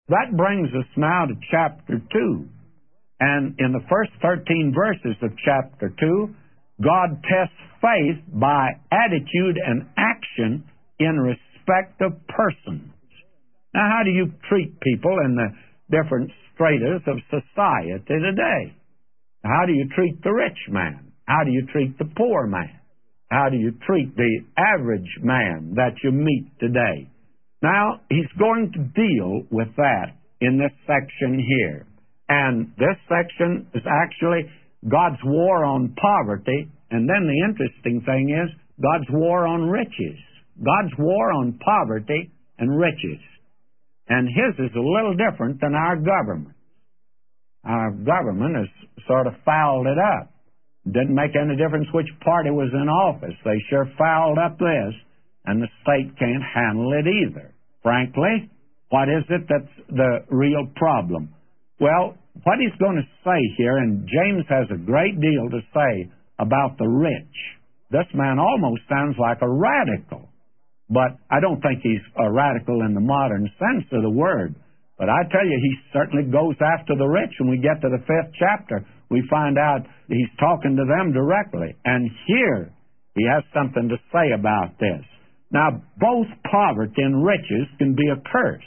That brings us now to chapter 2. And in the first 13 verses of chapter 2, God tests faith by attitude and action in respect of persons. Now, how do you treat people in the different stratas of society today? How do you treat the rich man? How do you treat the poor man? How do you treat the average man that you meet today? Now, he's going to deal with that in this section here. And this section is actually God's war on poverty, and then the interesting thing is God's war on riches. God's war on poverty and riches. And his is a little different than our government. Our government has sort of fouled it up. Didn't make any difference which party was in office. They sure fouled up this, and the state can't handle it either. Frankly, what is it that's the real problem? Well, what he's going to say here, and James has a great deal to say about the rich. This man almost sounds like a radical, but I don't think he's a radical in the modern sense of the word. But I tell you, he certainly goes after the rich. When we get to the 5th chapter, we find out he's talking to them directly. And here, he has something to say about this. Now, both poverty and riches can be a curse.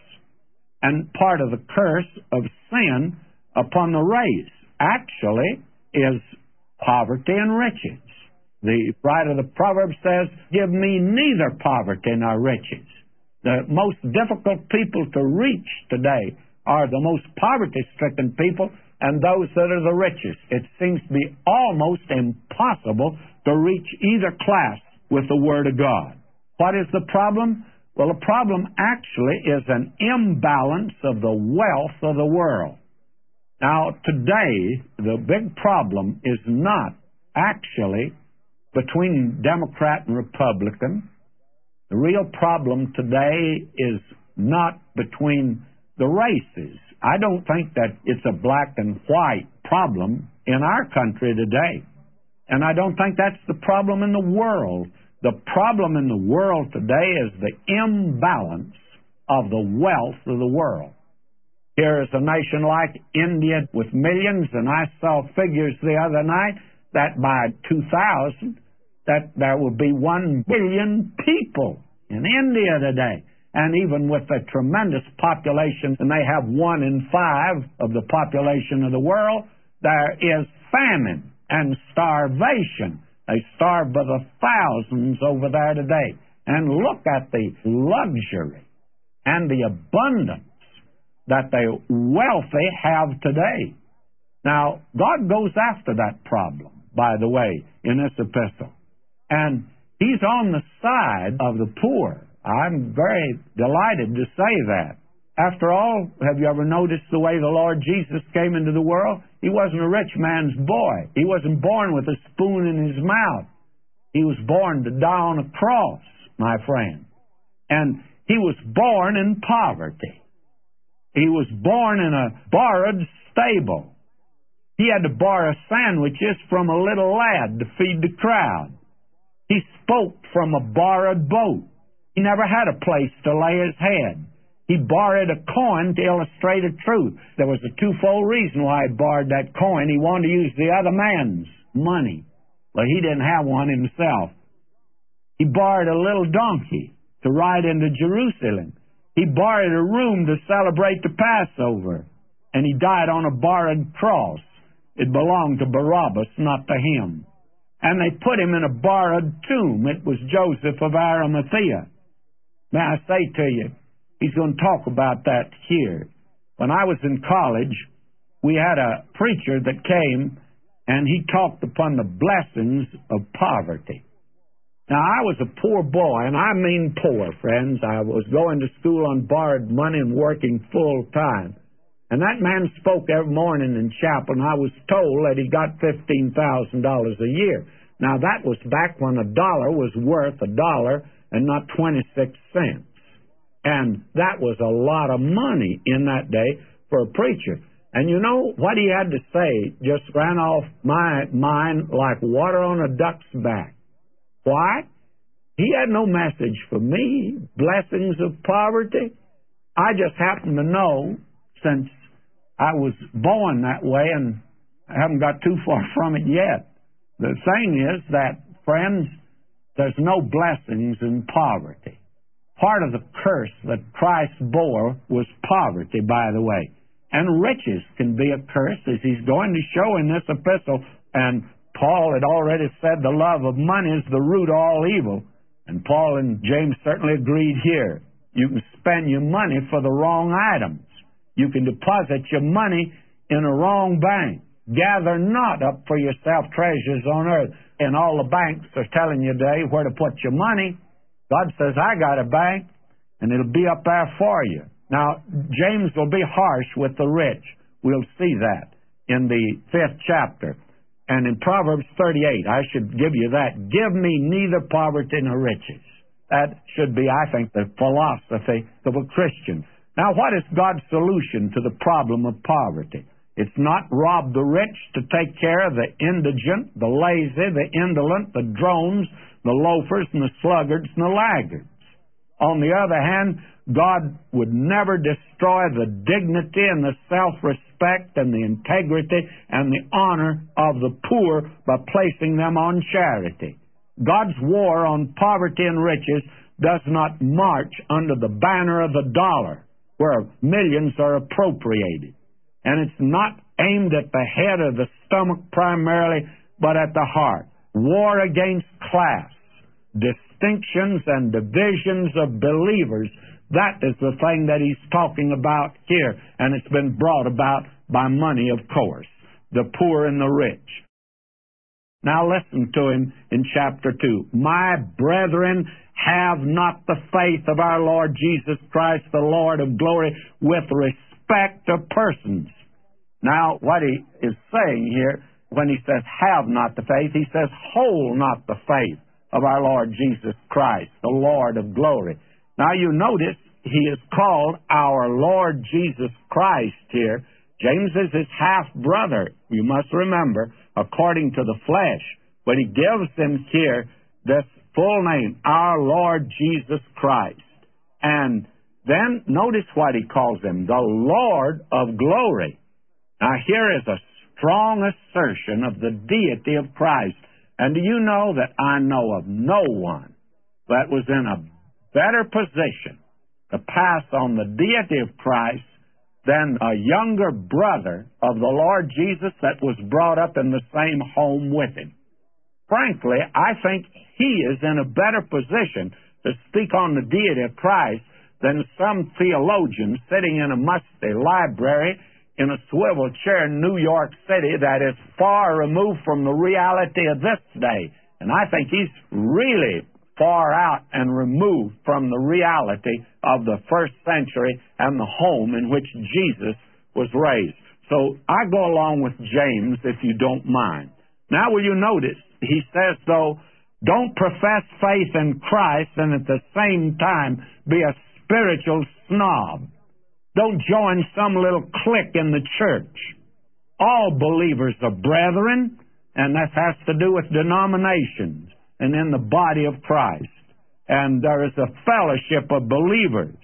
And part of the curse of sin upon the race actually is poverty and riches. The writer of the Proverbs says, "Give me neither poverty nor riches." The most difficult people to reach today are the most poverty-stricken people and those that are the richest. It seems to be almost impossible to reach either class with the Word of God. What is the problem? Well, the problem actually is an imbalance of the wealth of the world. Now, today, the big problem is not actually between Democrat and Republican. The real problem today is not between the races. I don't think that it's a black and white problem in our country today. And I don't think that's the problem in the world. The problem in the world today is the imbalance of the wealth of the world. Here is a nation like India with millions, and I saw figures the other night that by 2000, that there will be 1 billion people in India today. And even with the tremendous population, and they have 1 in 5 of the population of the world, there is famine and starvation. They starve by the thousands over there today. And look at the luxury and the abundance that the wealthy have today. Now, God goes after that problem, by the way, in this epistle. And he's on the side of the poor. I'm very delighted to say that. After all, have you ever noticed the way the Lord Jesus came into the world? He wasn't a rich man's boy. He wasn't born with a spoon in his mouth. He was born to die on a cross, my friend. And he was born in poverty. He was born in a borrowed stable. He had to borrow sandwiches from a little lad to feed the crowd. He spoke from a borrowed boat. He never had a place to lay his head. He borrowed a coin to illustrate a truth. There was a twofold reason why he borrowed that coin. He wanted to use the other man's money, but he didn't have one himself. He borrowed a little donkey to ride into Jerusalem. He borrowed a room to celebrate the Passover, and he died on a borrowed cross. It belonged to Barabbas, not to him. And they put him in a borrowed tomb. It was Joseph of Arimathea. May I say to you, he's going to talk about that here. When I was in college, we had a preacher that came, and he talked upon the blessings of poverty. Now, I was a poor boy, and I mean poor, friends. I was going to school on borrowed money and working full time. And that man spoke every morning in chapel, and I was told that he got $15,000 a year. Now, that was back when a dollar was worth $1 and not 26 cents. And that was a lot of money in that day for a preacher. And you know what he had to say just ran off my mind like water on a duck's back. Why? He had no message for me, blessings of poverty. I just happened to know since I was born that way, and I haven't got too far from it yet. The thing is that, friends, there's no blessings in poverty. Part of the curse that Christ bore was poverty, by the way. And riches can be a curse, as he's going to show in this epistle. And Paul had already said the love of money is the root of all evil. And Paul and James certainly agreed here. You can spend your money for the wrong items. You can deposit your money in a wrong bank. Gather not up for yourself treasures on earth. And all the banks are telling you today where to put your money. God says, I got a bank, and it'll be up there for you. Now, James will be harsh with the rich. We'll see that in the 5th chapter. And in Proverbs 38, I should give you that. Give me neither poverty nor riches. That should be, I think, the philosophy of a Christian. Now, what is God's solution to the problem of poverty? It's not rob the rich to take care of the indigent, the lazy, the indolent, the drones, the loafers, and the sluggards, and the laggards. On the other hand, God would never destroy the dignity and the self-respect and the integrity and the honor of the poor by placing them on charity. God's war on poverty and riches does not march under the banner of the dollar, where millions are appropriated. And it's not aimed at the head or the stomach primarily, but at the heart. War against class, distinctions and divisions of believers. That is the thing that he's talking about here. And it's been brought about by money, of course. The poor and the rich. Now listen to him in chapter 2. My brethren, have not the faith of our Lord Jesus Christ, the Lord of glory, with respect to persons. Now, what he is saying here, when he says, have not the faith, he says, hold not the faith of our Lord Jesus Christ, the Lord of glory. Now, you notice he is called our Lord Jesus Christ here. James is his half-brother, you must remember, according to the flesh. But he gives him here this full name, our Lord Jesus Christ. And then notice what he calls him, the Lord of glory. Now here is a strong assertion of the deity of Christ. And do you know that I know of no one that was in a better position to pass on the deity of Christ than a younger brother of the Lord Jesus that was brought up in the same home with him? Frankly, I think he is in a better position to speak on the deity of Christ than some theologian sitting in a musty library in a swivel chair in New York City that is far removed from the reality of this day. And I think he's really far out and removed from the reality of the first century and the home in which Jesus was raised. So I go along with James, if you don't mind. Now will you notice, he says, though, don't profess faith in Christ and at the same time be a spiritual snob. Don't join some little clique in the church. All believers are brethren, and that has to do with denominations and in the body of Christ. And there is a fellowship of believers.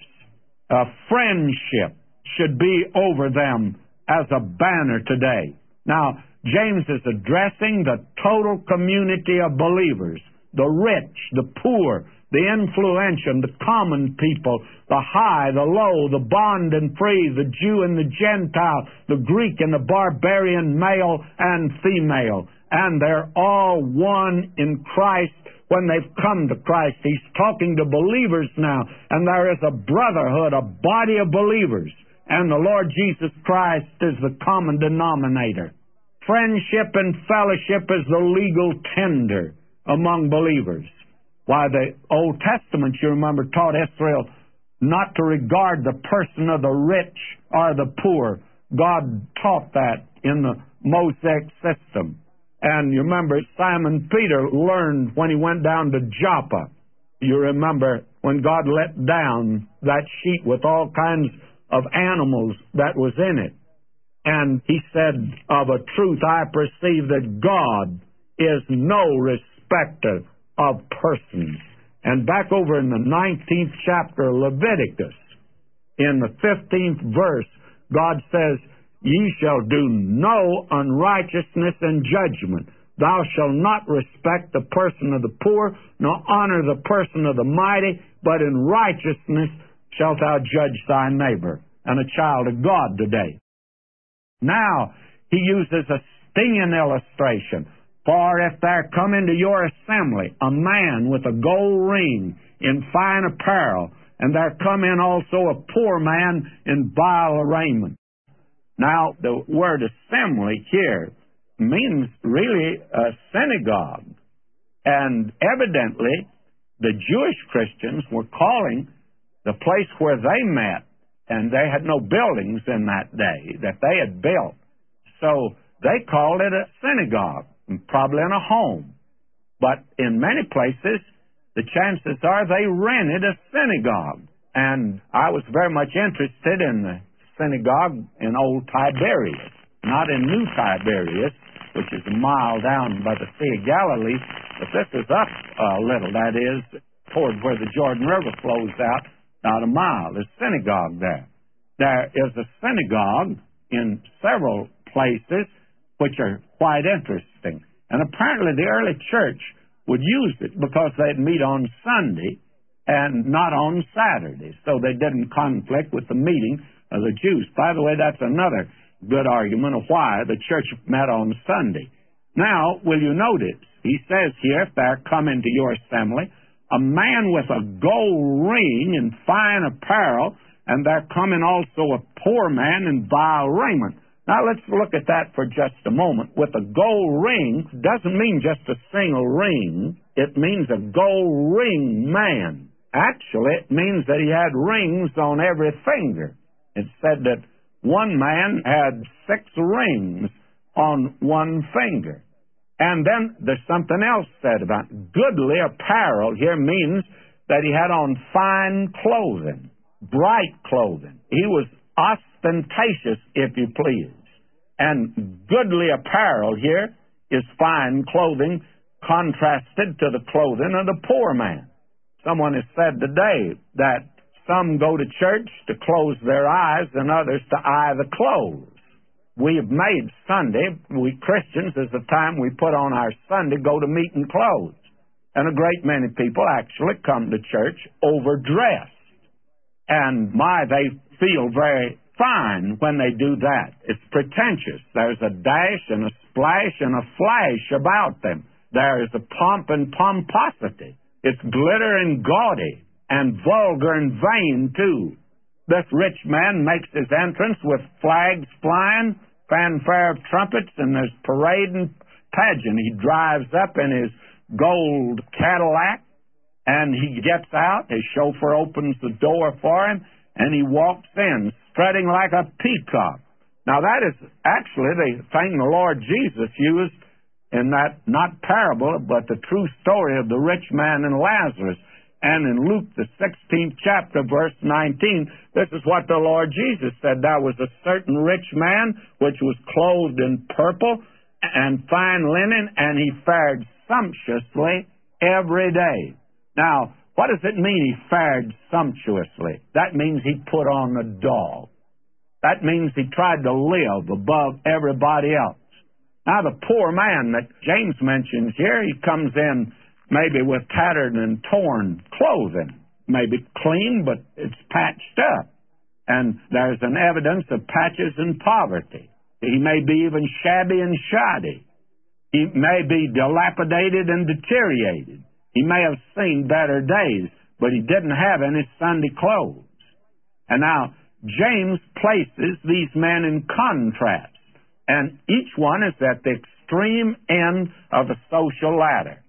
A friendship should be over them as a banner today. Now, James is addressing the total community of believers, the rich, the poor, the influential, the common people, the high, the low, the bond and free, the Jew and the Gentile, the Greek and the barbarian, male and female. And they're all one in Christ when they've come to Christ. He's talking to believers now, and there is a brotherhood, a body of believers, and the Lord Jesus Christ is the common denominator. Friendship and fellowship is the legal tender among believers. Why, the Old Testament, you remember, taught Israel not to regard the person of the rich or the poor. God taught that in the Mosaic system. And you remember, Simon Peter learned when he went down to Joppa. You remember when God let down that sheet with all kinds of animals that was in it. And he said, of a truth I perceive that God is no respecter of persons. And back over in the 19th chapter of Leviticus, in the 15th verse, God says, ye shall do no unrighteousness in judgment. Thou shalt not respect the person of the poor, nor honor the person of the mighty, but in righteousness shalt thou judge thy neighbor. And a child of God today. Now, he uses a stinging illustration. For if there come into your assembly a man with a gold ring in fine apparel, and there come in also a poor man in vile raiment. Now, the word assembly here means really a synagogue. And evidently, the Jewish Christians were calling the place where they met, and they had no buildings in that day that they had built. So they called it a synagogue, probably in a home. But in many places, the chances are they rented a synagogue. And I was very much interested in the synagogue in old Tiberias, not in new Tiberias, which is a mile down by the Sea of Galilee, but this is up a little, that is, toward where the Jordan River flows out, about a mile. There's a synagogue there. There is a synagogue in several places which are quite interesting. And apparently the early church would use it because they'd meet on Sunday and not on Saturday, so they didn't conflict with the meeting of the Jews. By the way, that's another good argument of why the church met on Sunday. Now, will you notice, he says here, if there come into your assembly a man with a gold ring and fine apparel, and there come in also a poor man in vile raiment. Now, let's look at that for just a moment. With a gold ring doesn't mean just a single ring. It means a gold ring man. Actually, it means that he had rings on every finger. It said that one man had 6 rings on one finger. And then there's something else said about goodly apparel. Here means that he had on fine clothing, bright clothing. He was ostentatious, if you please. And goodly apparel here is fine clothing contrasted to the clothing of the poor man. Someone has said today that some go to church to close their eyes and others to eye the clothes. We have made Sunday, we Christians, is the time we put on our Sunday go to meeting clothes. And a great many people actually come to church overdressed. And they feel very fine when they do that. It's pretentious. There's a dash and a splash and a flash about them. There is a pomp and pomposity. It's glitter and gaudy and vulgar and vain, too. This rich man makes his entrance with flags flying, fanfare of trumpets, and there's parade and pageant. He drives up in his gold Cadillac, and he gets out. His chauffeur opens the door for him, and he walks in, strutting like a peacock. Now, that is actually the thing the Lord Jesus used in that, not parable, but the true story of the rich man and Lazarus. And in Luke, the 16th chapter, verse 19, this is what the Lord Jesus said. There was a certain rich man which was clothed in purple and fine linen, and he fared sumptuously every day. Now, what does it mean he fared sumptuously? That means he put on the dog. That means he tried to live above everybody else. Now, the poor man that James mentions here, he comes in maybe with tattered and torn clothing, maybe clean, but it's patched up. And there's an evidence of patches and poverty. He may be even shabby and shoddy. He may be dilapidated and deteriorated. He may have seen better days, but he didn't have any Sunday clothes. And now, James places these men in contrast, and each one is at the extreme end of the social ladder.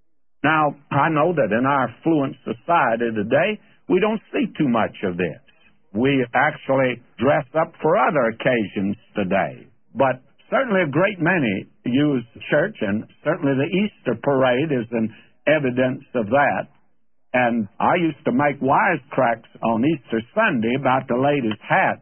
Now, I know that in our affluent society today, we don't see too much of this. We actually dress up for other occasions today. But certainly a great many use church, and certainly the Easter parade is an evidence of that. And I used to make wisecracks on Easter Sunday about the ladies' hats.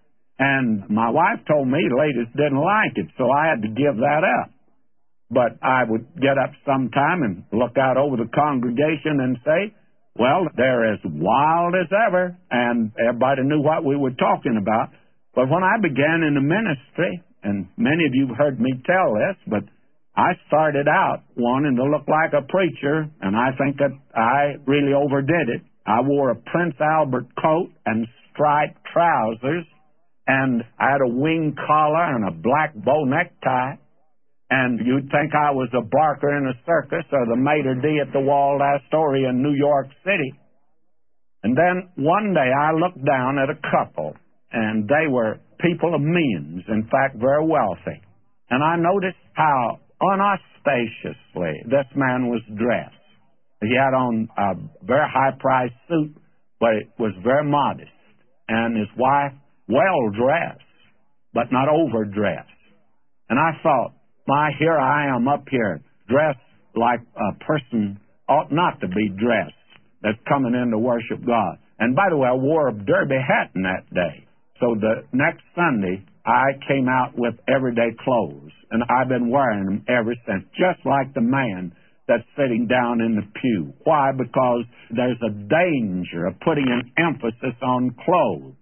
And my wife told me the ladies didn't like it, so I had to give that up. But I would get up sometime and look out over the congregation and say, well, they're as wild as ever. And everybody knew what we were talking about. But when I began in the ministry, and many of you have heard me tell this, but I started out wanting to look like a preacher, and I think that I really overdid it. I wore a Prince Albert coat and striped trousers, and I had a wing collar and a black bow necktie, and you'd think I was a barker in a circus or the maitre d' at the Waldorf Astoria in New York City. And then one day I looked down at a couple, and they were people of means, in fact, very wealthy. And I noticed how unostentatiously this man was dressed. He had on a very high-priced suit, but it was very modest. And his wife, well-dressed, but not overdressed. And I thought, here I am up here, dressed like a person ought not to be dressed that's coming in to worship God. And by the way, I wore a derby hat in that day. So the next Sunday, I came out with everyday clothes, and I've been wearing them ever since, just like the man that's sitting down in the pew. Why? Because there's a danger of putting an emphasis on clothes.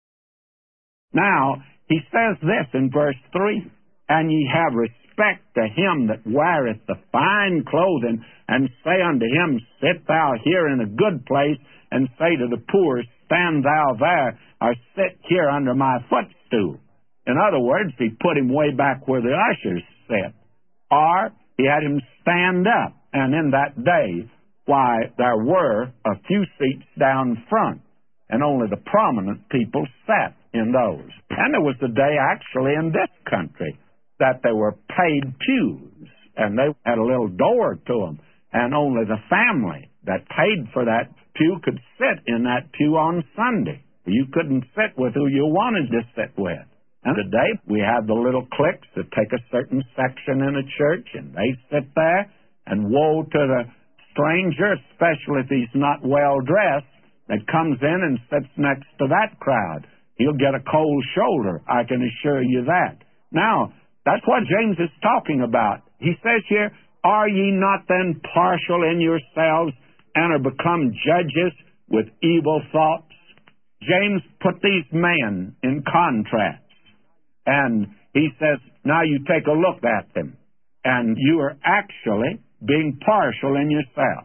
Now, he says this in verse 3, "And ye have respect to him that weareth the fine clothing, and say unto him, Sit thou here in a good place, and say to the poor, Stand thou there, or sit here under my footstool." In other words, he put him way back where the ushers sit. Or he had him stand up. And in that day, why, there were a few seats down front, and only the prominent people sat in those. And there was a day actually in this country that they were paid pews, and they had a little door to them, and only the family that paid for that pew could sit in that pew on Sunday. You couldn't sit with who you wanted to sit with. And today we have the little cliques that take a certain section in a church, and they sit there, and woe to the stranger, especially if he's not well-dressed, that comes in and sits next to that crowd. He'll get a cold shoulder, I can assure you that. Now, that's what James is talking about. He says here, "Are ye not then partial in yourselves, and are become judges with evil thoughts?" James put these men in contrast, and he says, now you take a look at them, and you are actually being partial in yourselves.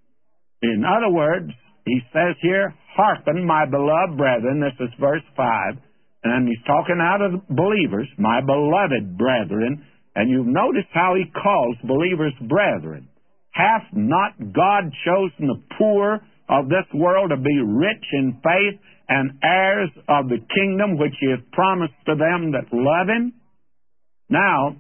In other words, he says here, "Hearken, my beloved brethren," this is verse 5, and he's talking out of the believers, "my beloved brethren," and you've noticed how he calls believers brethren. "Hath not God chosen the poor of this world to be rich in faith and heirs of the kingdom which he hath promised to them that love him?" Now,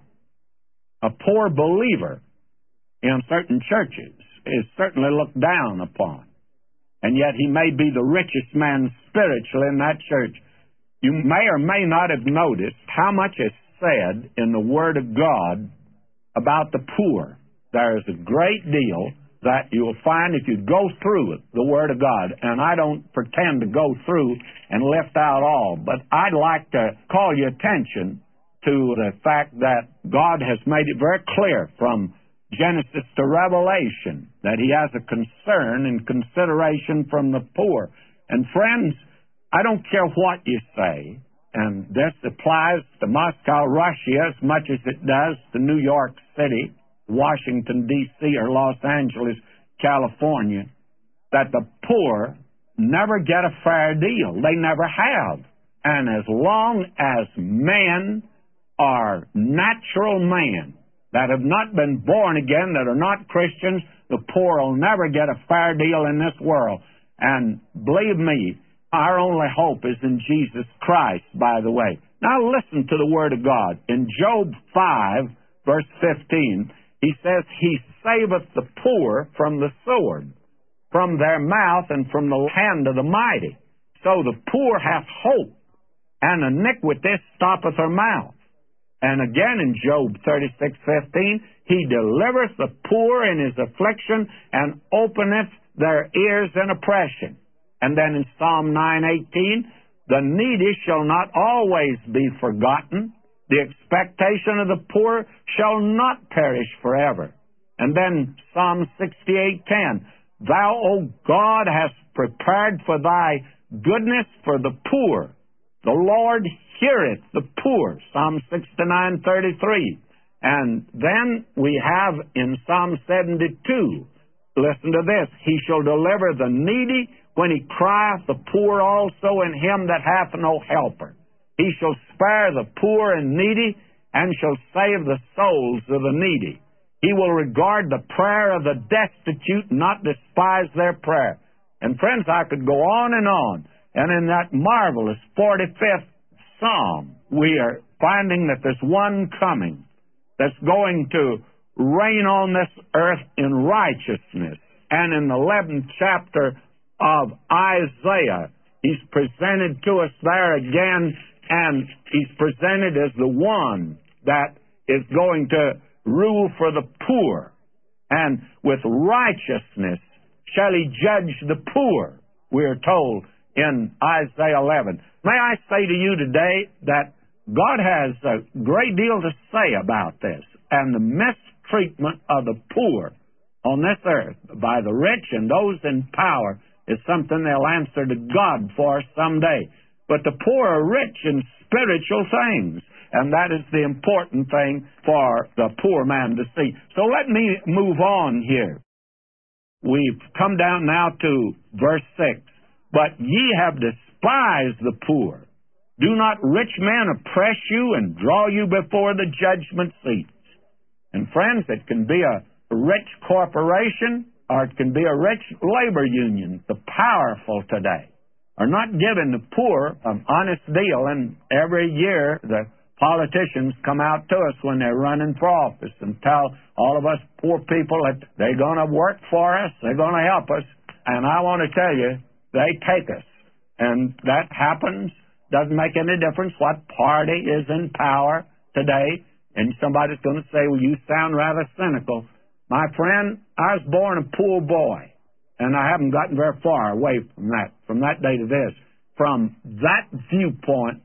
a poor believer in certain churches is certainly looked down upon, and yet he may be the richest man spiritually in that church. You may or may not have noticed how much is said in the Word of God about the poor. There is a great deal that you'll find if you go through it, the Word of God. And I don't pretend to go through and lift out all, but I'd like to call your attention to the fact that God has made it very clear from Genesis to Revelation that he has a concern and consideration from the poor. And friends, I don't care what you say, and this applies to Moscow, Russia, as much as it does to New York City, Washington, D.C., or Los Angeles, California, that the poor never get a fair deal. They never have. And as long as men are natural men that have not been born again, that are not Christians, the poor will never get a fair deal in this world. And believe me, our only hope is in Jesus Christ, by the way. Now listen to the Word of God. In Job 5, verse 15, he says, "He saveth the poor from the sword, from their mouth, and from the hand of the mighty. So the poor hath hope, and iniquity stoppeth her mouth." And again in Job 36:15, "He delivereth the poor in his affliction, and openeth their ears in oppression." And then in Psalm 9:18, "The needy shall not always be forgotten. The expectation of the poor shall not perish forever." And then Psalm 68:10, "Thou, O God, hast prepared for thy goodness for the poor. The Lord heareth the poor, Psalm 69:33. And then we have in Psalm 72, listen to this, he shall deliver the needy when he crieth, the poor also, and him that hath no helper. He shall spare the poor and needy, and shall save the souls of the needy. He will regard the prayer of the destitute, not despise their prayer. And friends, I could go on. And in that marvelous 45th Psalm, we are finding that there's one coming that's going to reign on this earth in righteousness. And in the 11th chapter of Isaiah, he's presented to us there again, and he's presented as the one that is going to rule for the poor. And with righteousness shall he judge the poor, we are told in Isaiah 11. May I say to you today that God has a great deal to say about this, and the mistreatment of the poor on this earth by the rich and those in power is something they'll answer to God for someday. But the poor are rich in spiritual things, and that is the important thing for the poor man to see. So let me move on here. We've come down now to verse 6. But ye have despised the poor. Do not rich men oppress you and draw you before the judgment seats? And friends, it can be a rich corporation, or it can be a rich labor union. The powerful today are not giving the poor an honest deal, and every year the politicians come out to us when they're running for office and tell all of us poor people that they're going to work for us, they're going to help us. And I want to tell you, they take us. And that happens. Doesn't make any difference what party is in power today. And somebody's going to say, well, you sound rather cynical. My friend, I was born a poor boy, and I haven't gotten very far away from that day to this. From that viewpoint,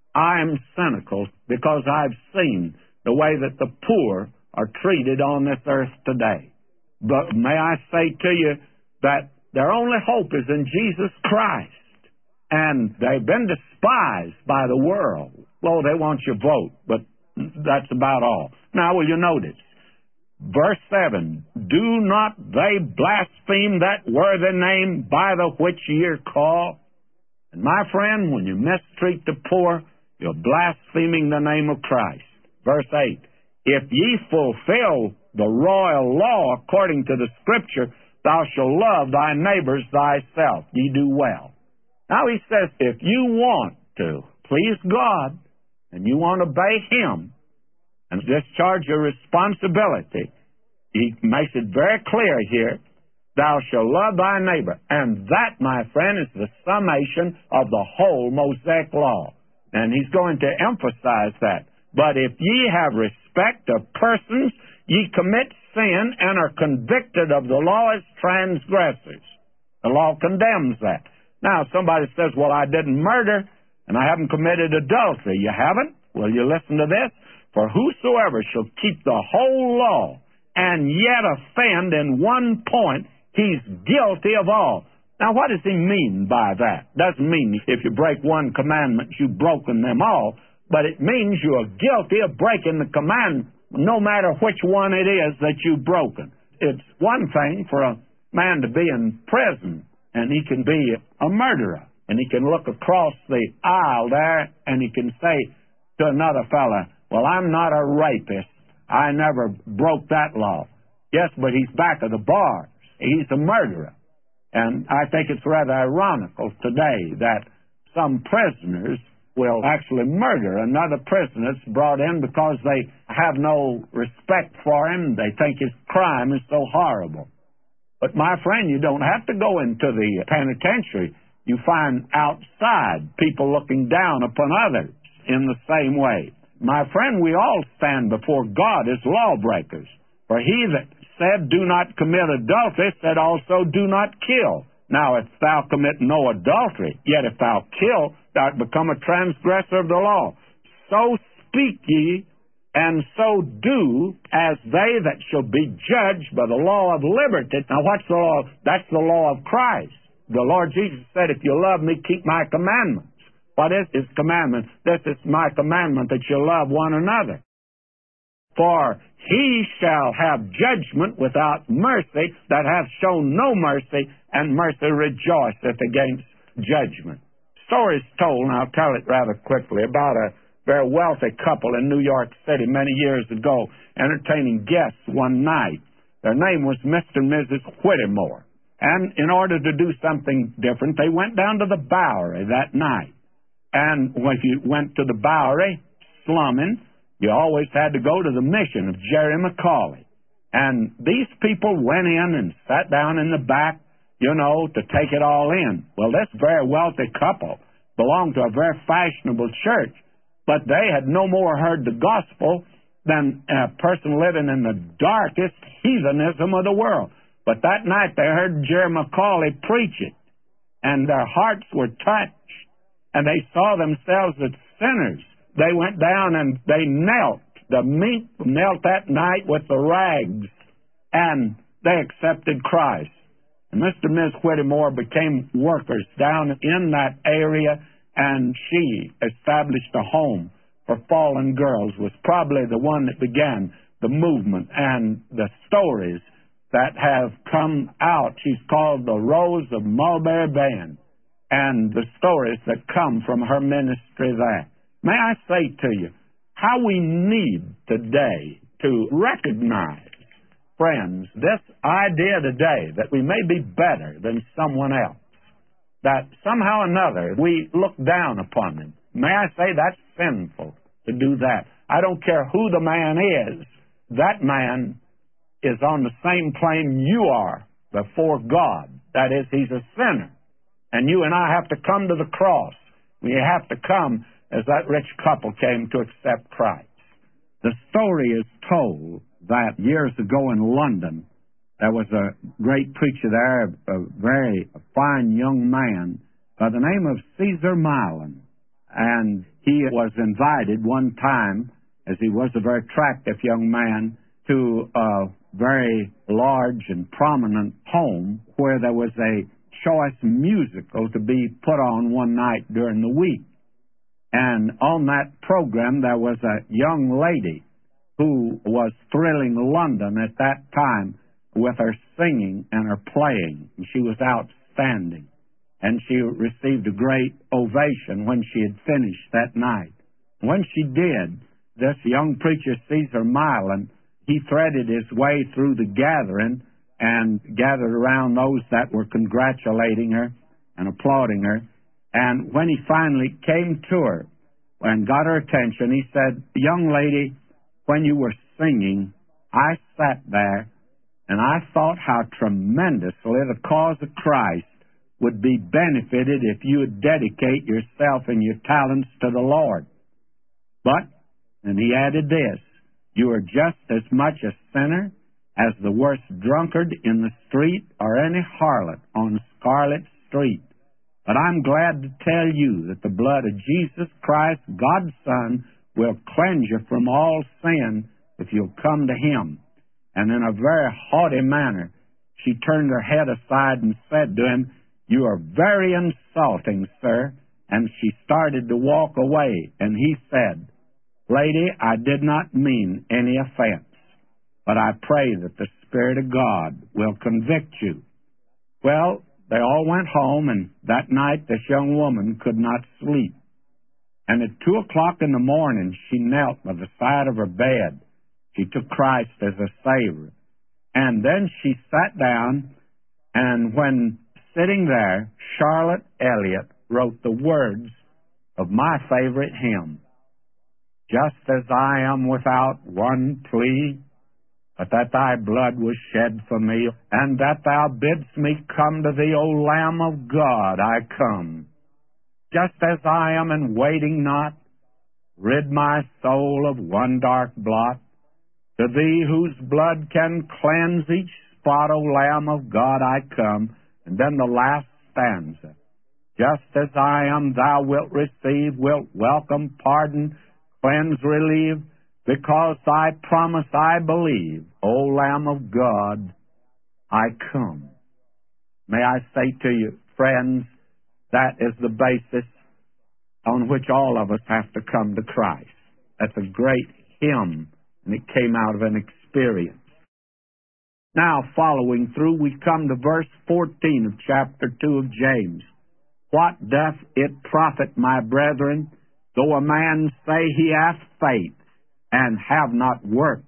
I am cynical because I've seen the way that the poor are treated on this earth today. But may I say to you that their only hope is in Jesus Christ. And they've been despised by the world. Well, they want your vote, but that's about all. Now, will you notice? Verse 7, do not they blaspheme that worthy name by the which ye are called? And my friend, when you mistreat the poor, you're blaspheming the name of Christ. Verse 8, if ye fulfill the royal law according to the Scripture, thou shalt love thy neighbors thyself. Ye do well. Now he says, if you want to please God, and you want to obey Him, and discharge your responsibility, he makes it very clear here, thou shalt love thy neighbor. And that, my friend, is the summation of the whole Mosaic law. And he's going to emphasize that. But if ye have respect of persons, ye commit sin and are convicted of the law as transgressors. The law condemns that. Now, somebody says, well, I didn't murder and I haven't committed adultery. You haven't? Well, you listen to this. For whosoever shall keep the whole law and yet offend in one point, he's guilty of all. Now, what does he mean by that? Doesn't mean if you break one commandment, you've broken them all, but it means you are guilty of breaking the commandment, no matter which one it is that you've broken. It's one thing for a man to be in prison, and he can be a murderer, and he can look across the aisle there, and he can say to another fella, well, I'm not a rapist. I never broke that law. Yes, but he's back of the bars. He's a murderer. And I think it's rather ironical today that some prisoners will actually murder another prisoner that's brought in because they have no respect for him. They think his crime is so horrible. But my friend, you don't have to go into the penitentiary. You find outside people looking down upon others in the same way. My friend, we all stand before God as lawbreakers. For he that said, do not commit adultery, said also, do not kill. Now, if thou commit no adultery, yet if thou kill, thou art become a transgressor of the law. So speak ye, and so do, as they that shall be judged by the law of liberty. Now, what's the law? That's the law of Christ. The Lord Jesus said, if you love me, keep my commandments. What is His commandment? This is my commandment, that you love one another. For he shall have judgment without mercy that hath shown no mercy, and mercy rejoiceth against judgment. Stories told, and I'll tell it rather quickly, about a very wealthy couple in New York City many years ago, entertaining guests one night. Their name was Mr. and Mrs. Whittemore. And in order to do something different, they went down to the Bowery that night. And when you went to the Bowery, slumming, you always had to go to the mission of Jerry McCauley. And these people went in and sat down in the back, to take it all in. Well, this very wealthy couple belonged to a very fashionable church, but they had no more heard the gospel than a person living in the darkest heathenism of the world. But that night they heard Jerry McCauley preach it, and their hearts were touched, and they saw themselves as sinners. They went down and they knelt. The meek knelt that night with the rags, and they accepted Christ. And Mr. and Ms. Whittemore became workers down in that area, and she established a home for fallen girls, was probably the one that began the movement and the stories that have come out. She's called the Rose of Mulberry Bend, and the stories that come from her ministry there. May I say to you, how we need today to recognize, friends, this idea today that we may be better than someone else, that somehow or another we look down upon them. May I say that's sinful to do that. I don't care who the man is, that man is on the same plane you are before God. That is, he's a sinner. And you and I have to come to the cross. We have to come as that rich couple came to accept Christ. The story is told that years ago in London, there was a great preacher there, a very fine young man by the name of Caesar Milan. And he was invited one time, as he was a very attractive young man, to a very large and prominent home where there was a choice musical to be put on one night during the week. And on that program, there was a young lady who was thrilling London at that time with her singing and her playing. And she was outstanding. And she received a great ovation when she had finished that night. When she did, this young preacher, Caesar Milan, he threaded his way through the gathering and gathered around those that were congratulating her and applauding her. And when he finally came to her and got her attention, he said, "Young lady, when you were singing, I sat there and I thought how tremendously the cause of Christ would be benefited if you would dedicate yourself and your talents to the Lord. But," and he added this, "you are just as much a sinner as the worst drunkard in the street or any harlot on Scarlet Street. But I'm glad to tell you that the blood of Jesus Christ, God's Son, will cleanse you from all sin if you'll come to Him." And in a very haughty manner, she turned her head aside and said to him, "You are very insulting, sir." And she started to walk away. And he said, "Lady, I did not mean any offense, but I pray that the Spirit of God will convict you." Well, they all went home, and that night this young woman could not sleep. And at 2 o'clock in the morning, she knelt by the side of her bed. She took Christ as a Savior. And then she sat down, and when sitting there, Charlotte Elliott wrote the words of my favorite hymn, "Just as I am without one plea, but that thy blood was shed for me, and that thou bidst me come to thee, O Lamb of God, I come. Just as I am and waiting not, rid my soul of one dark blot. To thee whose blood can cleanse each spot, O Lamb of God, I come." And then the last stanza, "Just as I am, thou wilt receive, wilt welcome, pardon, cleanse, relieve, because thy promise I believe, O Lamb of God, I come." May I say to you, friends, that is the basis on which all of us have to come to Christ. That's a great hymn, and it came out of an experience. Now, following through, we come to verse 14 of chapter 2 of James. What doth it profit, my brethren, though a man say he hath faith, and have not works?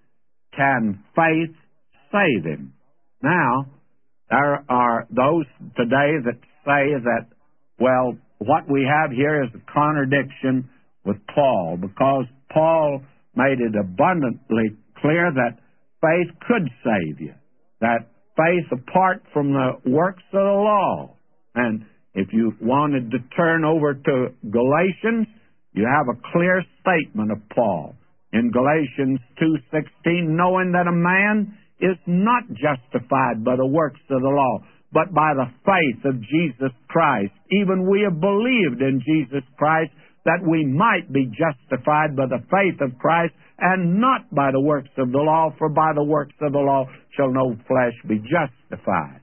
Can faith save him? Now, there are those today that say that, well, what we have here is a contradiction with Paul, because Paul made it abundantly clear that faith could save you, that faith apart from the works of the law. And if you wanted to turn over to Galatians, you have a clear statement of Paul. In Galatians 2:16, knowing that a man is not justified by the works of the law, but by the faith of Jesus Christ. Even we have believed in Jesus Christ, that we might be justified by the faith of Christ, and not by the works of the law, for by the works of the law shall no flesh be justified.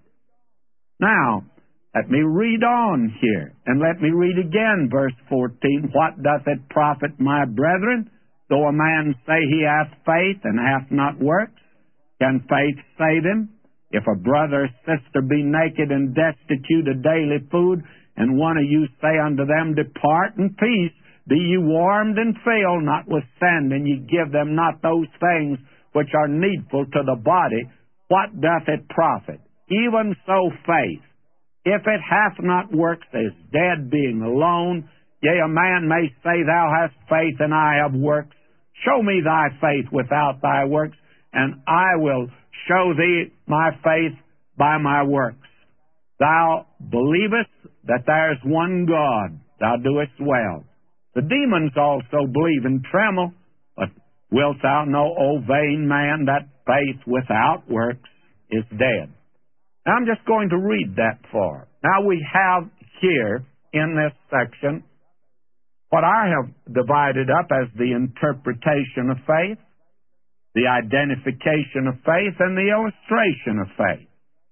Now, let me read on here, and let me read again verse 14. What doth it profit, my brethren, though a man say he hath faith and hath not works? Can faith save him? If a brother or sister be naked and destitute of daily food, and one of you say unto them, Depart in peace, be ye warmed and filled, notwithstanding ye give them not those things which are needful to the body, what doth it profit? Even so faith, if it hath not works, is dead, being alone. Yea, a man may say, Thou hast faith, and I have works. Show me thy faith without thy works, and I will show thee my faith by my works. Thou believest that there is one God, thou doest well. The demons also believe and tremble, but wilt thou know, O vain man, that faith without works is dead? Now, I'm just going to read that for. Now, we have here in this section what I have divided up as the interpretation of faith, the identification of faith, and the illustration of faith.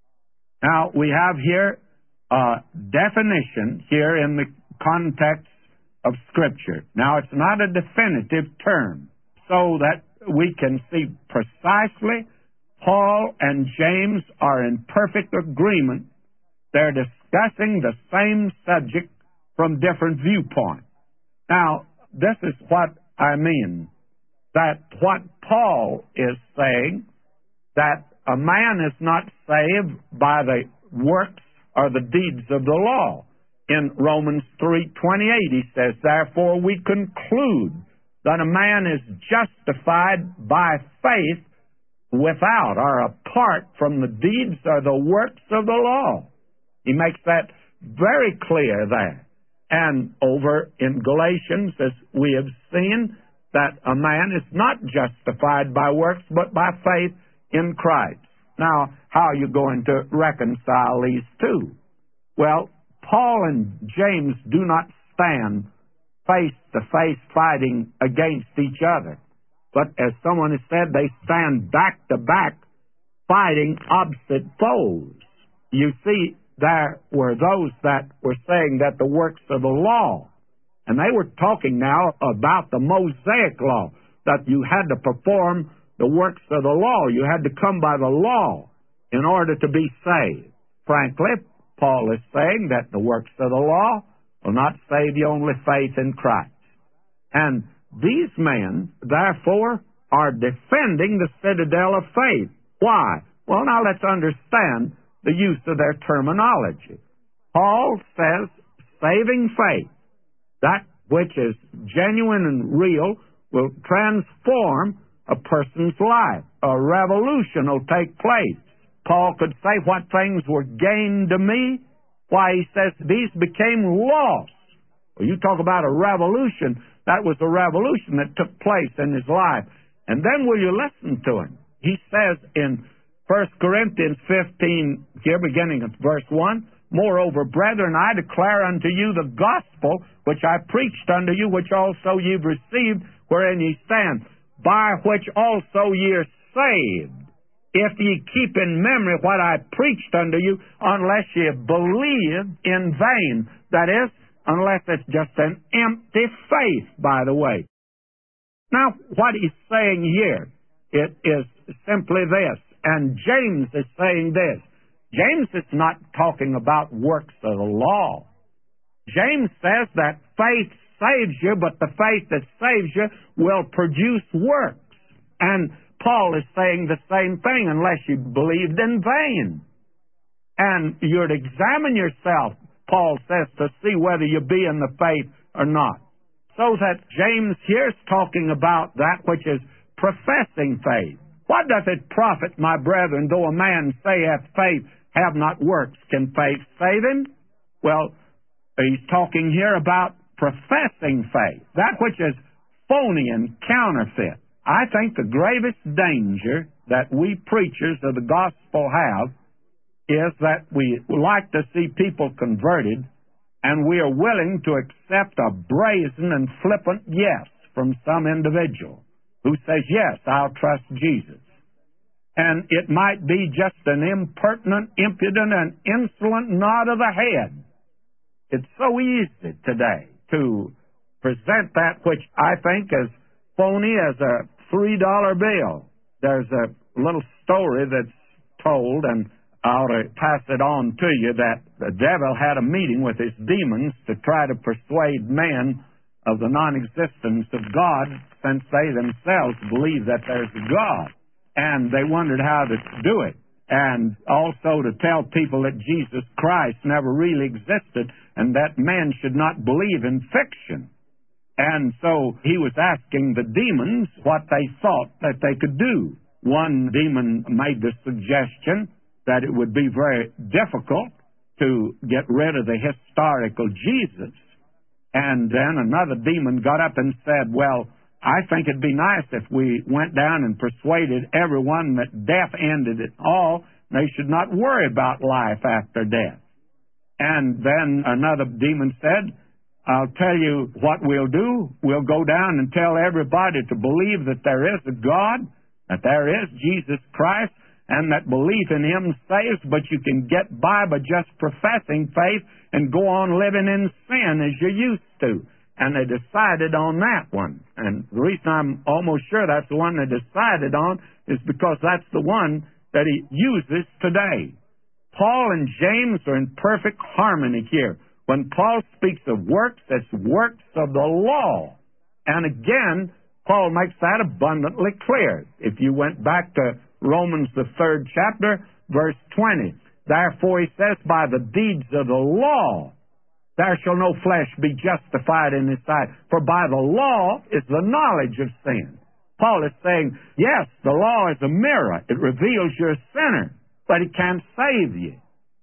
Now, we have here a definition here in the context of Scripture. Now, it's not a definitive term, so that we can see precisely Paul and James are in perfect agreement. They're discussing the same subject from different viewpoints. Now, this is what I mean, that what Paul is saying, that a man is not saved by the works or the deeds of the law. In Romans 3:28, he says, Therefore we conclude that a man is justified by faith without or apart from the deeds or the works of the law. He makes that very clear there. And over in Galatians, as we have seen, that a man is not justified by works, but by faith in Christ. Now, how are you going to reconcile these two? Well, Paul and James do not stand face to face fighting against each other. But as someone has said, they stand back to back fighting opposite foes. You see, there were those that were saying that the works of the law, and they were talking now about the Mosaic law, that you had to perform the works of the law. You had to come by the law in order to be saved. Frankly, Paul is saying that the works of the law will not save you, only faith in Christ. And these men, therefore, are defending the citadel of faith. Why? Well, now let's understand the use of their terminology. Paul says, saving faith, that which is genuine and real, will transform a person's life. A revolution will take place. Paul could say, what things were gained to me? Why, he says, these became loss. Well, you talk about a revolution. That was a revolution that took place in his life. And then will you listen to him? He says in 1 Corinthians 15, here beginning at verse 1, Moreover, brethren, I declare unto you the gospel which I preached unto you, which also ye received, wherein ye stand, by which also ye are saved, if ye keep in memory what I preached unto you, unless ye believe in vain. That is, unless it's just an empty faith, by the way. Now, what he's saying here, it is simply this, and James is saying this. James is not talking about works of the law. James says that faith saves you, but the faith that saves you will produce works. And Paul is saying the same thing, unless you believed in vain. And you're to examine yourself, Paul says, to see whether you be in the faith or not. So that James here is talking about that which is professing faith. What doth it profit, my brethren, though a man say hath faith, have not works? Can faith save him? Well, he's talking here about professing faith, that which is phony and counterfeit. I think the gravest danger that we preachers of the gospel have is that we like to see people converted, and we are willing to accept a brazen and flippant yes from some individual who says, yes, I'll trust Jesus. And it might be just an impertinent, impudent, and insolent nod of the head. It's so easy today to present that which I think is phony as a $3 bill. There's a little story that's told, and I'll pass it on to you, that the devil had a meeting with his demons to try to persuade men of the non-existence of God, since they themselves believe that there's a God. And they wondered how to do it. And also to tell people that Jesus Christ never really existed and that men should not believe in fiction. And so he was asking the demons what they thought that they could do. One demon made the suggestion that it would be very difficult to get rid of the historical Jesus. And then another demon got up and said, well, I think it'd be nice if we went down and persuaded everyone that death ended it all. They should not worry about life after death. And then another demon said, I'll tell you what we'll do. We'll go down and tell everybody to believe that there is a God, that there is Jesus Christ, and that belief in Him saves, but you can get by just professing faith and go on living in sin as you used to. And they decided on that one. And the reason I'm almost sure that's the one they decided on is because that's the one that he uses today. Paul and James are in perfect harmony here. When Paul speaks of works, it's works of the law. And again, Paul makes that abundantly clear. If you went back to Romans, the 3rd chapter, verse 20, therefore he says, by the deeds of the law, there shall no flesh be justified in his sight. For by the law is the knowledge of sin. Paul is saying, yes, the law is a mirror. It reveals you're a sinner, but it can't save you.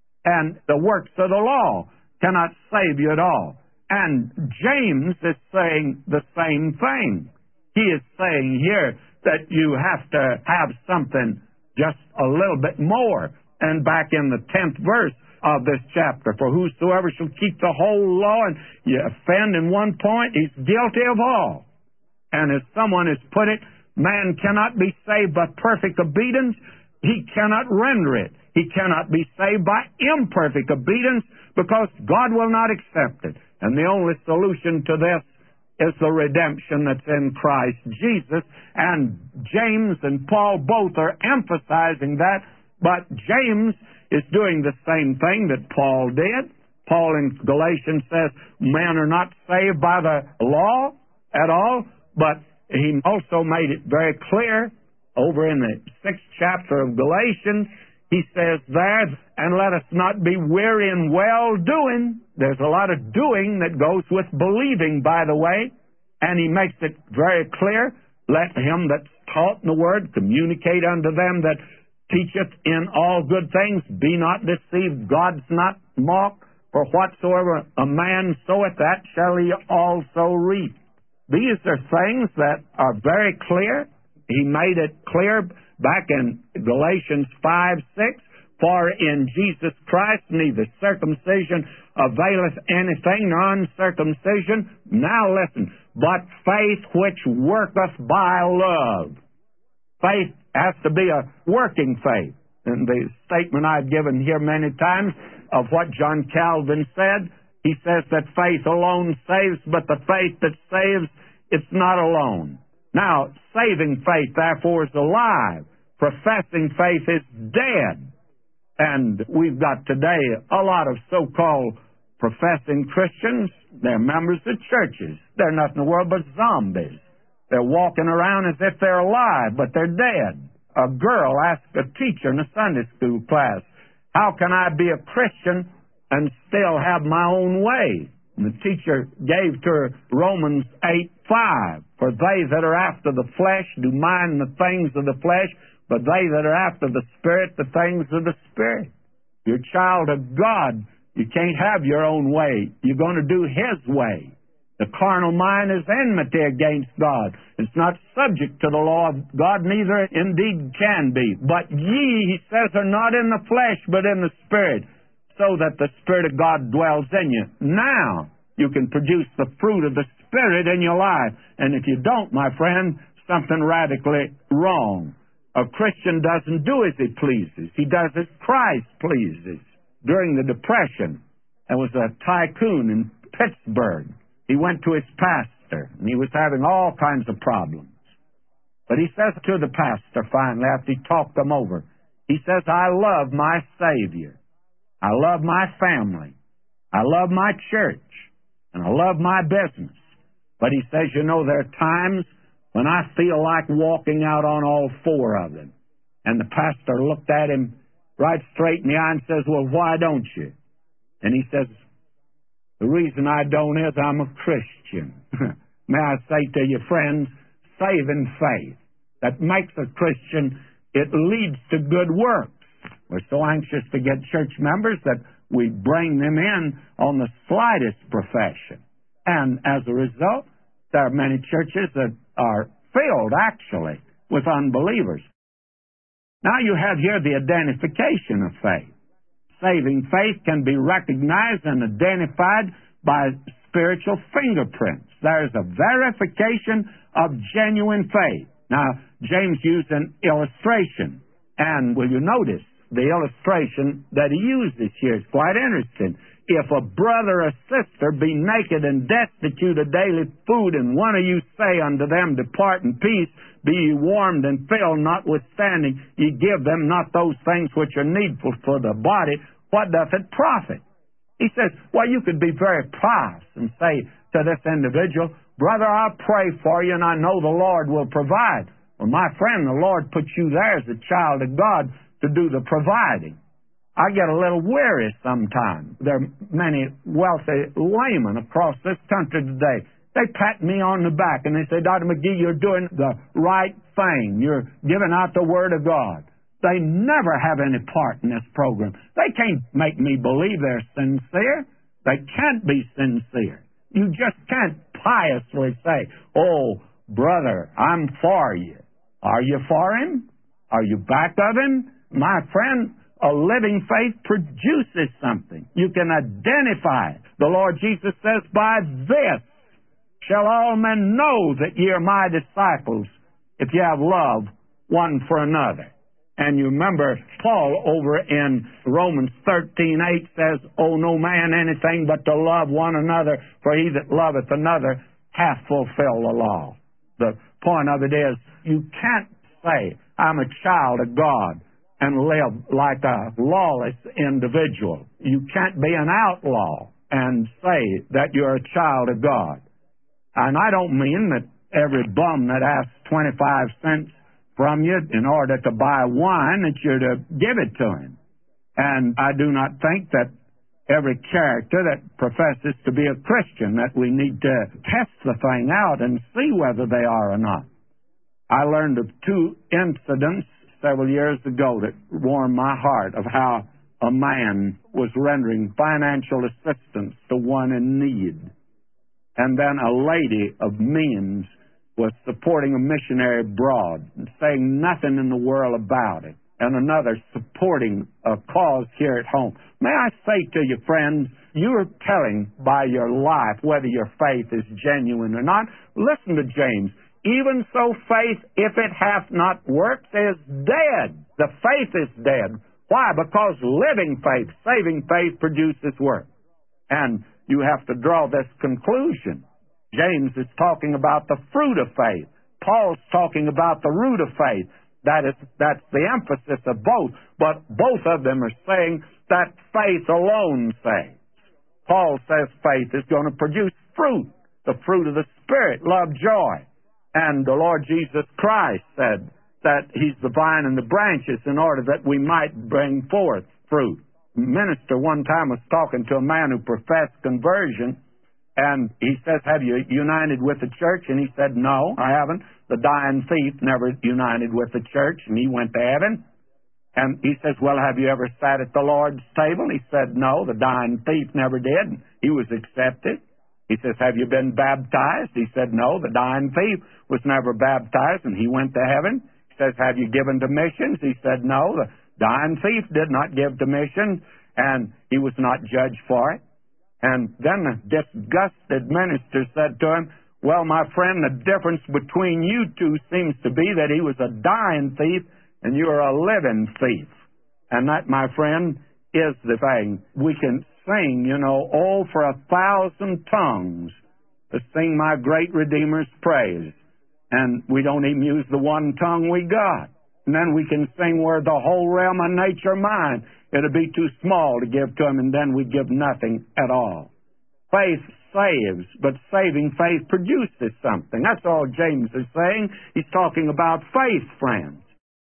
And the works of the law cannot save you at all. And James is saying the same thing. He is saying here that you have to have something just a little bit more. And back in the 10th verse of this chapter, for whosoever shall keep the whole law and you offend in one point, he's guilty of all. And as someone has put it, man cannot be saved by perfect obedience. He cannot render it. He cannot be saved by imperfect obedience because God will not accept it. And the only solution to this is the redemption that's in Christ Jesus. And James and Paul both are emphasizing that, but James is doing the same thing that Paul did. Paul in Galatians says men are not saved by the law at all, but he also made it very clear over in the 6th chapter of Galatians. He says there, and let us not be weary in well-doing. There's a lot of doing that goes with believing, by the way, and he makes it very clear, let him that's taught in the word communicate unto them that teacheth in all good things. Be not deceived, God's not mocked. For whatsoever a man soweth, that shall he also reap. These are things that are very clear. He made it clear back in Galatians 5:6. For in Jesus Christ neither circumcision availeth anything, nor uncircumcision. Now listen, but faith which worketh by love. Faith has to be a working faith. And the statement I've given here many times of what John Calvin said, He says that faith alone saves, but the faith that saves, it's not alone. Now, saving faith, therefore, is alive. Professing faith is dead. And we've got today a lot of so-called professing Christians. They're members of churches. They're nothing in the world but zombies. They're walking around as if they're alive, but they're dead. A girl asked a teacher in a Sunday school class, how can I be a Christian and still have my own way? And the teacher gave to her Romans 8:5. For they that are after the flesh do mind the things of the flesh, but they that are after the Spirit, the things of the Spirit. You're a child of God. You can't have your own way. You're going to do His way. The carnal mind is enmity against God. It's not subject to the law of God, neither indeed can be. But ye, He says, are not in the flesh, but in the Spirit, so that the Spirit of God dwells in you. Now you can produce the fruit of the Spirit in your life. And if you don't, my friend, something radically wrong. A Christian doesn't do as he pleases. He does as Christ pleases. During the Depression, there was a tycoon in Pittsburgh. He went to his pastor, and he was having all kinds of problems. But he says to the pastor, finally, after he talked them over, he says, I love my Savior. I love my family. I love my church. And I love my business. But he says, you know, there are times when I feel like walking out on all four of them. And the pastor looked at him right straight in the eye and says, well, why don't you? And he says, the reason I don't is I'm a Christian. May I say to you, friends, saving faith that makes a Christian, it leads to good works. We're so anxious to get church members that we bring them in on the slightest profession. And as a result, there are many churches that are filled, actually, with unbelievers. Now you have here the identification of faith. Saving faith can be recognized and identified by spiritual fingerprints. There's a verification of genuine faith. Now, James used an illustration. And will you notice the illustration that he uses here is quite interesting. If a brother or sister be naked and destitute of daily food, and one of you say unto them, depart in peace, be ye warmed and filled, notwithstanding ye give them not those things which are needful for the body, what doth it profit? He says, well, you could be very pious and say to this individual, brother, I'll pray for you and I know the Lord will provide. Well, my friend, the Lord put you there as a child of God to do the providing. I get a little weary sometimes. There are many wealthy laymen across this country today. They pat me on the back and they say, Dr. McGee, you're doing the right thing. You're giving out the Word of God. They never have any part in this program. They can't make me believe they're sincere. They can't be sincere. You just can't piously say, oh, brother, I'm for you. Are you for Him? Are you back of Him? My friend, a living faith produces something. You can identify it. The Lord Jesus says, by this shall all men know that ye are my disciples, if ye have love one for another. And you remember Paul over in Romans 13:8 says, owe no man anything but to love one another, for he that loveth another hath fulfilled the law. The point of it is, you can't say, I'm a child of God, and live like a lawless individual. You can't be an outlaw and say that you're a child of God. And I don't mean that every bum that asks 25 cents from you in order to buy wine that you're to give it to him. And I do not think that every character that professes to be a Christian, that we need to test the thing out and see whether they are or not. I learned of two incidents several years ago that warmed my heart of how a man was rendering financial assistance to one in need. And then a lady of means was supporting a missionary abroad and saying nothing in the world about it. And another supporting a cause here at home. May I say to you, friends, you are telling by your life whether your faith is genuine or not. Listen to James. Even so faith, if it hath not works, is dead. The faith is dead. Why? Because living faith, saving faith, produces work. And you have to draw this conclusion. James is talking about the fruit of faith. Paul's talking about the root of faith. That's the emphasis of both. But both of them are saying that faith alone saves. Paul says faith is going to produce fruit, the fruit of the Spirit, love, joy. And the Lord Jesus Christ said that He's the vine and the branches in order that we might bring forth fruit. A minister one time was talking to a man who professed conversion, and he says, have you united with the church? And he said, no, I haven't. The dying thief never united with the church, and he went to heaven. And he says, well, have you ever sat at the Lord's table? He said, no, the dying thief never did. He was accepted. He says, have you been baptized? He said, no, the dying thief was never baptized, and he went to heaven. He says, have you given to missions? He said, no, the dying thief did not give to missions, and he was not judged for it. And then the disgusted minister said to him, well, my friend, the difference between you two seems to be that he was a dying thief and you're a living thief. And that, my friend, is the thing. We can sing, oh, for 1,000 tongues to sing my great Redeemer's praise. And we don't even use the one tongue we got. And then we can sing where the whole realm of nature mine. It'll be too small to give to Him, and then we give nothing at all. Faith saves, but saving faith produces something. That's all James is saying. He's talking about faith, friends.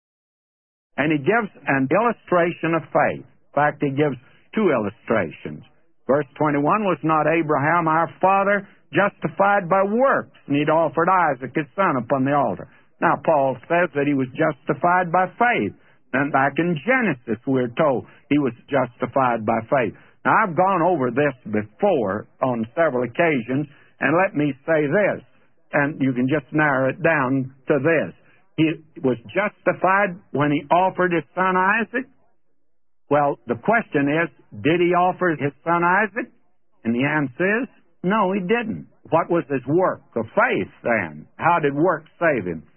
And he gives an illustration of faith. In fact, he gives two illustrations. Verse 21, was not Abraham our father justified by works? And he'd offered Isaac his son upon the altar. Now, Paul says that he was justified by faith. And back in Genesis, we're told he was justified by faith. Now, I've gone over this before on several occasions, and let me say this, and you can just narrow it down to this. He was justified when he offered his son Isaac. Well, the question is, did he offer his son Isaac? And the answer is, no, he didn't. What was his work of faith then? How did work save him?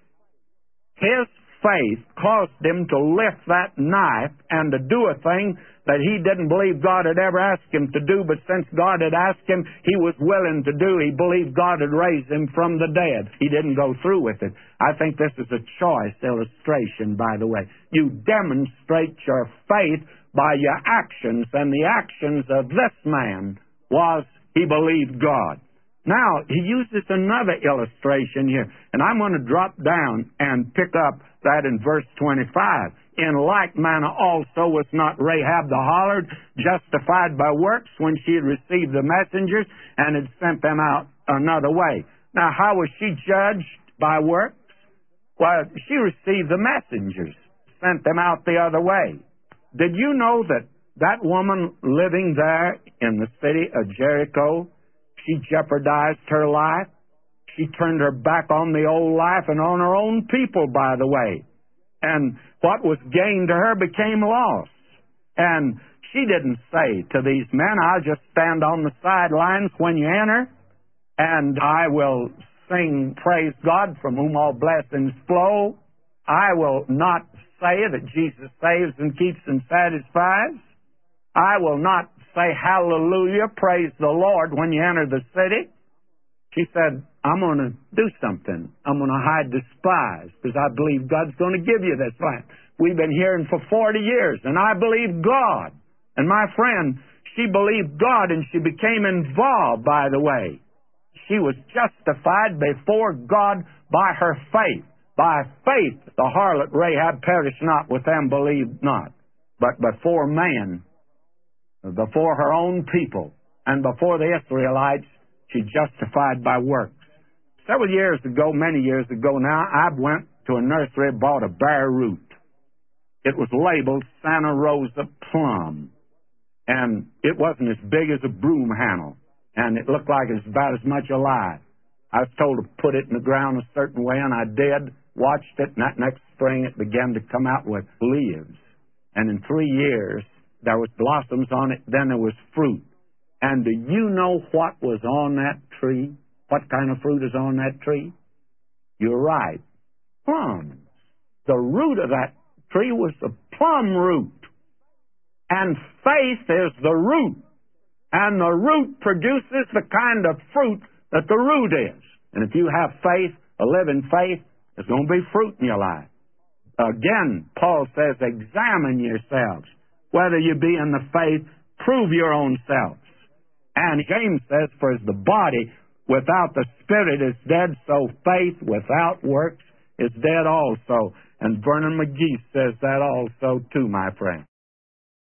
His faith caused him to lift that knife and to do a thing that he didn't believe God had ever asked him to do, but since God had asked him, he was willing to do. He believed God had raised him from the dead. He didn't go through with it. I think this is a choice illustration, by the way. You demonstrate your faith by your actions, and the actions of this man was he believed God. Now, he uses another illustration here, and I'm going to drop down and pick up that in verse 25. In like manner also was not Rahab the harlot justified by works when she had received the messengers and had sent them out another way. Now, how was she judged by works? Well, she received the messengers, sent them out the other way. Did you know that that woman living there in the city of Jericho, she jeopardized her life? She turned her back on the old life and on her own people, by the way. And what was gained to her became loss. And she didn't say to these men, I'll just stand on the sidelines when you enter, and I will sing, praise God, from whom all blessings flow. I will not say that Jesus saves and keeps and satisfies. I will not say hallelujah, praise the Lord when you enter the city. She said, I'm going to do something. I'm going to hide the spies because I believe God's going to give you this land. We've been hearing for 40 years, and I believe God. And my friend, she believed God, and she became involved, by the way. She was justified before God by her faith. By faith, the harlot Rahab perished not with them, believed not. But before man, before her own people, and before the Israelites, she justified by works. Several years ago, many years ago now, I went to a nursery and bought a bare root. It was labeled Santa Rosa plum, and it wasn't as big as a broom handle, and it looked like it was about as much alive. I was told to put it in the ground a certain way, and I did, watched it, and that next spring it began to come out with leaves. And in 3 years, there was blossoms on it, then there was fruit. And do you know what was on that tree? What kind of fruit is on that tree? You're right. Plums. The root of that tree was the plum root. And faith is the root. And the root produces the kind of fruit that the root is. And if you have faith, a living faith, there's going to be fruit in your life. Again, Paul says, examine yourselves. Whether you be in the faith, prove your own selves. And James says, for as the body without the Spirit is dead, so faith without works is dead also. And Vernon McGee says that also too, my friend.